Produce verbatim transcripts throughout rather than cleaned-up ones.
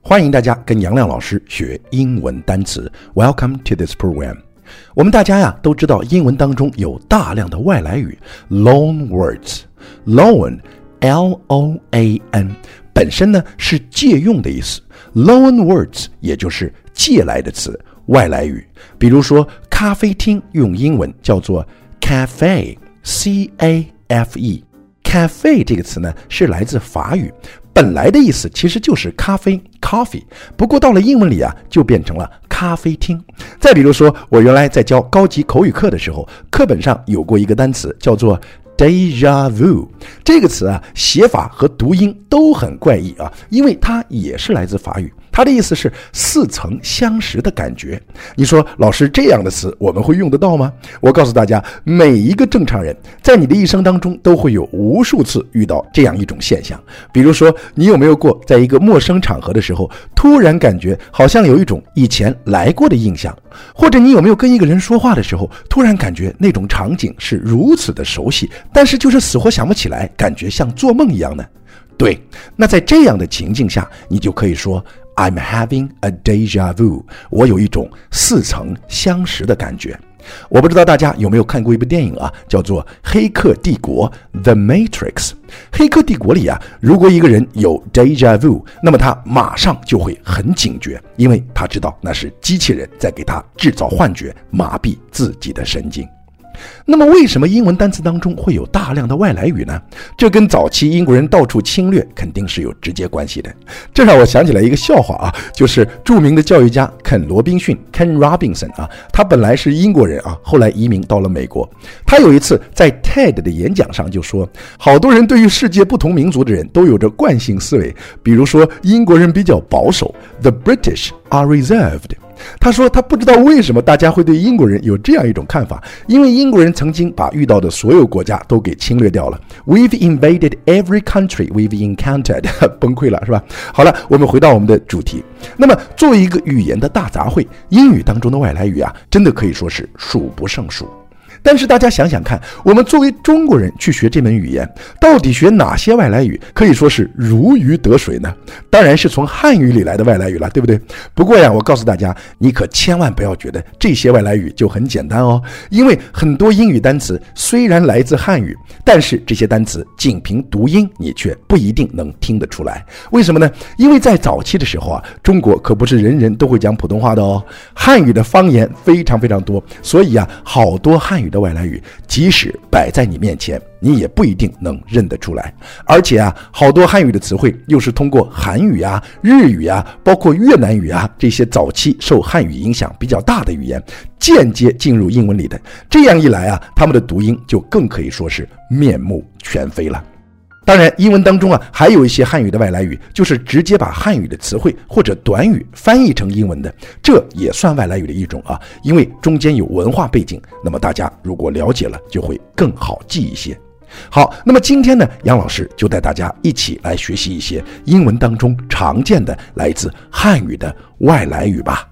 欢迎大家跟杨亮老师学英文单词。Welcome to this program. 我们大家呀都知道，英文当中有大量的外来语 loan words。loan L O A N 本身呢是借用的意思， loan words 也就是借来的词，外来语。比如说咖啡厅用英文叫做 cafe C A F E。 cafe 这个词呢是来自法语，本来的意思其实就是咖啡 coffee， 不过到了英文里啊就变成了咖啡厅。再比如说，我原来在教高级口语课的时候，课本上有过一个单词叫做 déjà vu， 这个词啊写法和读音都很怪异啊，因为它也是来自法语，它的意思是似曾相识的感觉。你说老师，这样的词我们会用得到吗？我告诉大家，每一个正常人在你的一生当中都会有无数次遇到这样一种现象。比如说，你有没有过在一个陌生场合的时候，突然感觉好像有一种以前来过的印象？或者你有没有跟一个人说话的时候，突然感觉那种场景是如此的熟悉，但是就是死活想不起来，感觉像做梦一样呢？对，那在这样的情境下，你就可以说I'm having a déjà vu， 我有一种似曾相识的感觉。我不知道大家有没有看过一部电影啊，叫做《黑客帝国》 The Matrix。 黑客帝国里啊，如果一个人有 déjà vu， 那么他马上就会很警觉，因为他知道那是机器人在给他制造幻觉，麻痹自己的神经。那么为什么英文单词当中会有大量的外来语呢？这跟早期英国人到处侵略肯定是有直接关系的。这让我想起来一个笑话啊，就是著名的教育家肯罗宾逊 Ken Robinson 啊，他本来是英国人啊，后来移民到了美国。他有一次在 TED 的演讲上就说，好多人对于世界不同民族的人都有着惯性思维，比如说英国人比较保守， The British are reserved。他说他不知道为什么大家会对英国人有这样一种看法，因为英国人曾经把遇到的所有国家都给侵略掉了。 We've invaded every country we've encountered 崩溃了是吧？好了，我们回到我们的主题。那么作为一个语言的大杂烩，英语当中的外来语啊，真的可以说是数不胜数。但是大家想想看，我们作为中国人去学这门语言，到底学哪些外来语可以说是如鱼得水呢？当然是从汉语里来的外来语了，对不对？不过呀，我告诉大家，你可千万不要觉得这些外来语就很简单哦，因为很多英语单词虽然来自汉语，但是这些单词仅凭读音你却不一定能听得出来。为什么呢？因为在早期的时候啊，中国可不是人人都会讲普通话的哦，汉语的方言非常非常多，所以啊，好多汉语的外来语即使摆在你面前，你也不一定能认得出来。而且啊，好多汉语的词汇又是通过韩语啊、日语啊，包括越南语啊，这些早期受汉语影响比较大的语言间接进入英文里的。这样一来啊，他们的读音就更可以说是面目全非了。当然，英文当中啊，还有一些汉语的外来语，就是直接把汉语的词汇或者短语翻译成英文的，这也算外来语的一种啊，因为中间有文化背景，那么大家如果了解了，就会更好记一些。好，那么今天呢，杨老师就带大家一起来学习一些英文当中常见的来自汉语的外来语吧。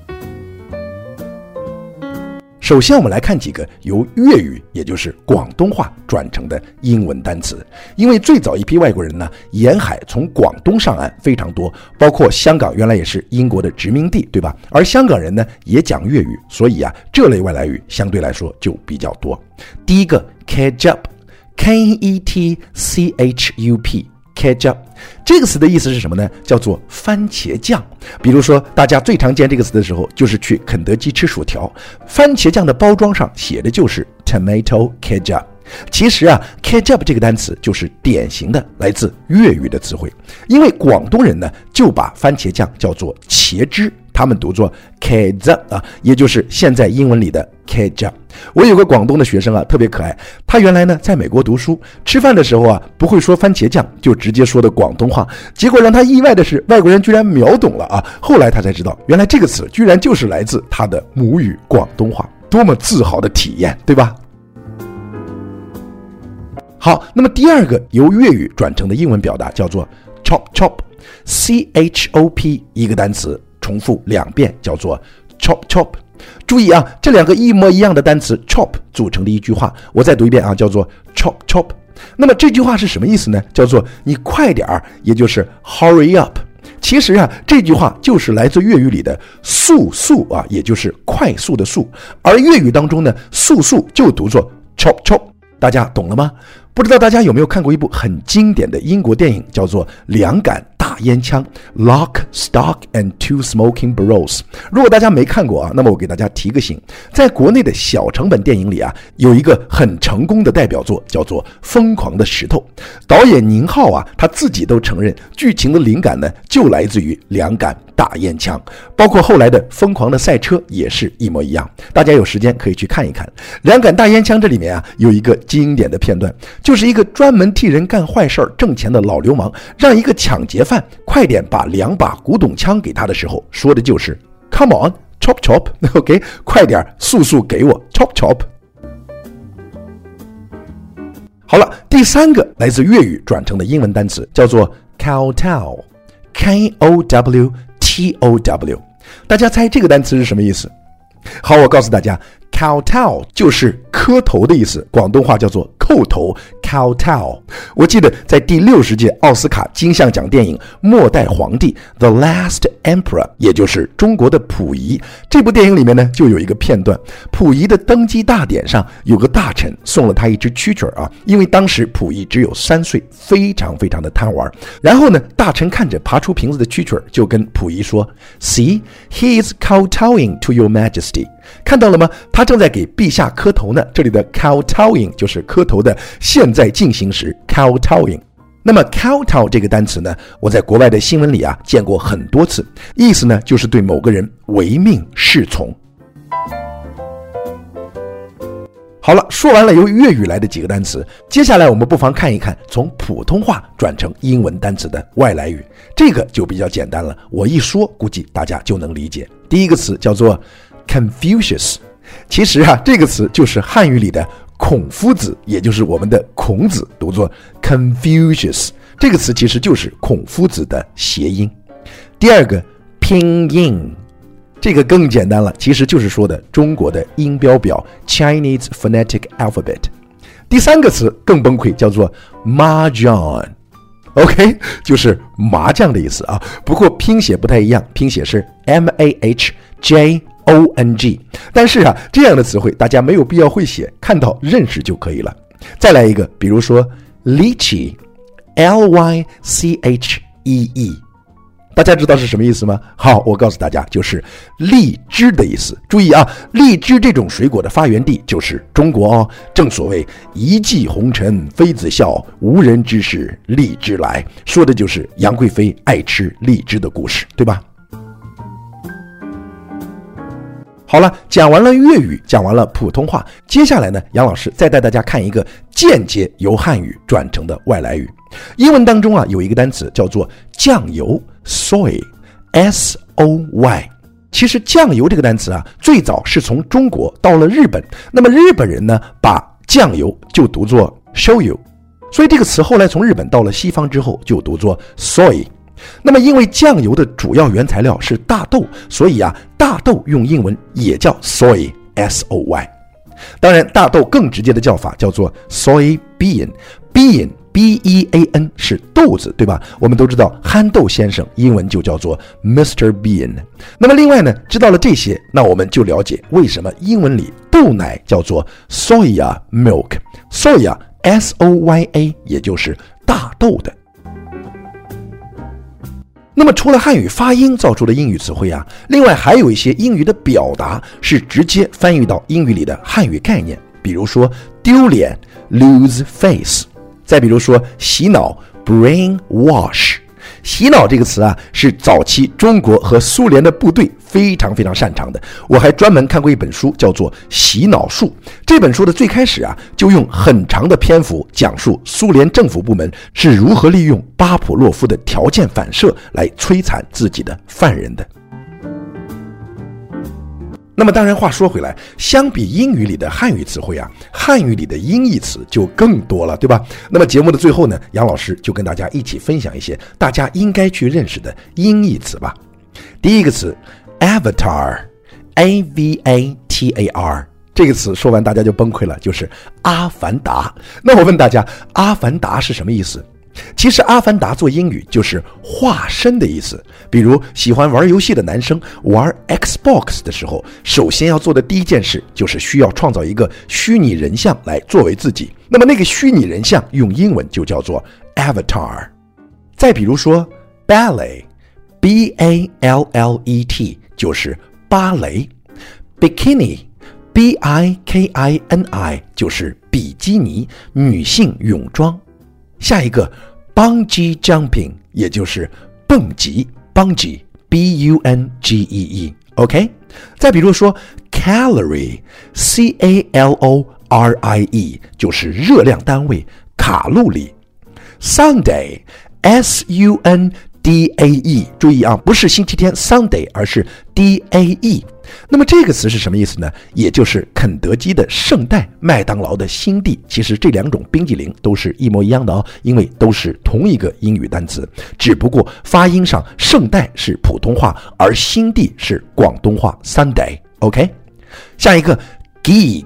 首先我们来看几个由粤语也就是广东话转成的英文单词。因为最早一批外国人呢，沿海从广东上岸非常多，包括香港原来也是英国的殖民地，对吧？而香港人呢也讲粤语，所以啊，这类外来语相对来说就比较多。第一个 ketchup K E T C H U P ketchup 这个词的意思是什么呢？叫做番茄酱。比如说大家最常见这个词的时候，就是去肯德基吃薯条，番茄酱的包装上写的就是 tomato ketchup。其实啊 ketchup 这个单词就是典型的来自粤语的词汇，因为广东人呢就把番茄酱叫做茄汁，他们读作 ketchup 啊，也就是现在英文里的 ketchup。我有个广东的学生啊，特别可爱，他原来呢在美国读书，吃饭的时候啊不会说番茄酱，就直接说的广东话，结果让他意外的是，外国人居然秒懂了啊！后来他才知道，原来这个词居然就是来自他的母语广东话，多么自豪的体验，对吧？好，那么第二个由粤语转成的英文表达叫做 chop chop C H O P 一个单词重复两遍叫做 chop chop。注意啊，这两个一模一样的单词 chop 组成的一句话，我再读一遍啊，叫做 chop chop。那么这句话是什么意思呢？叫做你快点儿，也就是 hurry up。 其实啊，这句话就是来自粤语里的速速啊，也就是快速的速，而粤语当中呢，速速就读作 chop chop， 大家懂了吗？不知道大家有没有看过一部很经典的英国电影，叫做《两杆大烟枪》 Lock, Stock and Two Smoking Barrels。 如果大家没看过啊，那么我给大家提个醒，在国内的小成本电影里啊，有一个很成功的代表作叫做《疯狂的石头》，导演宁浩啊，他自己都承认剧情的灵感呢就来自于两杆大烟枪，包括后来的《疯狂的赛车》也是一模一样。大家有时间可以去看一看。两杆大烟枪这里面啊，有一个经典的片段，就是一个专门替人干坏事挣钱的老流氓，让一个抢劫犯快点把两把古董枪给他的时候，说的就是 Come on, chop chop OK， 快点速速给我 chop chop。 好了，第三个来自粤语转成的英文单词叫做 kowtow K O W T O W。 大家猜这个单词是什么意思？好，我告诉大家， kowtow 就是磕头的意思，广东话叫做叩头 kowtow。 我记得在第六十届奥斯卡金像奖电影《末代皇帝》 The Last Emperor， 也就是中国的溥仪，这部电影里面呢就有一个片段，溥仪的登基大典上有个大臣送了他一只蛐蛐啊，因为当时溥仪只有三岁，非常非常的贪玩。然后呢，大臣看着爬出瓶子的蛐蛐，就跟溥仪说 See, he is kowtowing to your majesty。 看到了吗？他正在给陛下磕头呢。这里的 kowtowing 就是磕头的现在进行时 kowtowing。 那么 kowtow 这个单词呢，我在国外的新闻里啊见过很多次，意思呢就是对某个人唯命是从。好了，说完了由粤语来的几个单词，接下来我们不妨看一看从普通话转成英文单词的外来语，这个就比较简单了，我一说估计大家就能理解。第一个词叫做 Confucius， 其实啊，这个词就是汉语里的孔夫子，也就是我们的孔子，读作 Confucius， 这个词其实就是孔夫子的谐音。第二个拼音，这个更简单了，其实就是说的中国的音标表 Chinese Phonetic Alphabet。 第三个词更崩溃，叫做 Mahjong， OK， 就是麻将的意思啊，不过拼写不太一样，拼写是 M A H J O N G， 但是啊，这样的词汇大家没有必要会写，看到认识就可以了。再来一个，比如说 Lychee L Y C H E E， 大家知道是什么意思吗？好，我告诉大家，就是荔枝的意思。注意啊，荔枝这种水果的发源地就是中国哦。正所谓一骑红尘妃子笑，无人知是荔枝来，说的就是杨贵妃爱吃荔枝的故事，对吧？好了，讲完了粤语，讲完了普通话，接下来呢，杨老师再带大家看一个间接由汉语转成的外来语。英文当中啊，有一个单词叫做酱油 soy S O Y。 其实酱油这个单词啊，最早是从中国到了日本，那么日本人呢，把酱油就读作 shoyu， 所以这个词后来从日本到了西方之后就读作 soy。那么因为酱油的主要原材料是大豆，所以啊，大豆用英文也叫 soy S O Y。 当然大豆更直接的叫法叫做 soy bean， bean B E A N 是豆子，对吧？我们都知道憨豆先生英文就叫做 Mister Bean。 那么另外呢，知道了这些，那我们就了解为什么英文里豆奶叫做 soya milk， soya S O Y A 也就是大豆的。那么除了汉语发音造出的英语词汇啊，另外还有一些英语的表达是直接翻译到英语里的汉语概念，比如说丢脸 lose face， 再比如说洗脑 brain wash。 洗脑这个词啊，是早期中国和苏联的部队非常非常擅长的。我还专门看过一本书叫做《洗脑术》，这本书的最开始啊，就用很长的篇幅讲述苏联政府部门是如何利用巴甫洛夫的条件反射来摧残自己的犯人的。那么当然话说回来，相比英语里的汉语词汇啊，汉语里的音译词就更多了，对吧？那么节目的最后呢，杨老师就跟大家一起分享一些大家应该去认识的音译词吧。第一个词 Avatar A V A T A R， 这个词说完大家就崩溃了，就是阿凡达。那我问大家，阿凡达是什么意思？ 其实阿凡达做英语就是化身的意思，比如喜欢玩游戏的男生玩 Xbox 的时候，首先要做的第一件事就是需要创造一个虚拟人像来作为自己，那么那个虚拟人像用英文就叫做 Avatar。 再比如说 Ballet B A L L E T 就是芭蕾， Bikini B I K I N I 就是比基尼，女性泳装。下一个 Bungee Jumping 也就是蹦极， Bungee B U N G E E OK。 再比如说 Calorie C A L O R I E 就是热量单位，卡路里。 Sunday S U N D A E 注意啊，不是星期天 Sunday 而是 D A E。 那么这个词是什么意思呢？也就是肯德基的圣代，麦当劳的新地。其实这两种冰激凌都是一模一样的哦，因为都是同一个英语单词，只不过发音上圣代是普通话，而新地是广东话 Sunday OK。 下一个 Geek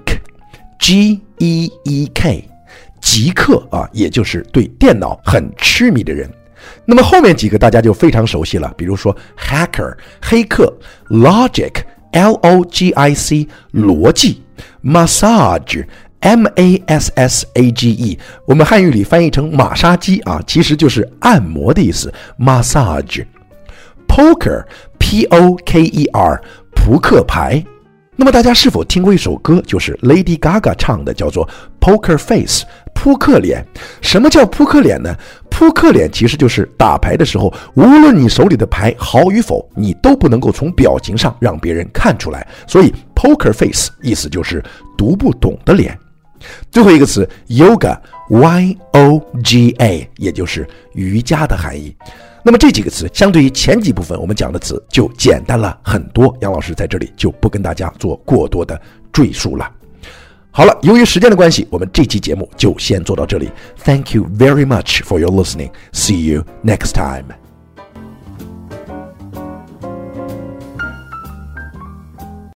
G E E K 极客啊，也就是对电脑很痴迷的人。那么后面几个大家就非常熟悉了，比如说 Hacker 黑客， Logic L O G I C 逻辑， Massage M A S S A G E 我们汉语里翻译成马杀鸡啊，其实就是按摩的意思 Massage。 Poker P O K E R 扑克牌。那么大家是否听过一首歌，就是 Lady Gaga 唱的，叫做 Poker Face 扑克脸。什么叫扑克脸呢？扑克脸其实就是打牌的时候，无论你手里的牌好与否，你都不能够从表情上让别人看出来，所以 Poker Face 意思就是读不懂的脸。最后一个词 Yoga Y O G A 也就是瑜伽的含义。那么这几个词相对于前几部分我们讲的词就简单了很多，杨老师在这里就不跟大家做过多的赘述了。好了，由于时间的关系，我们这期节目就先做到这里。Thank you very much for your listening. See you next time.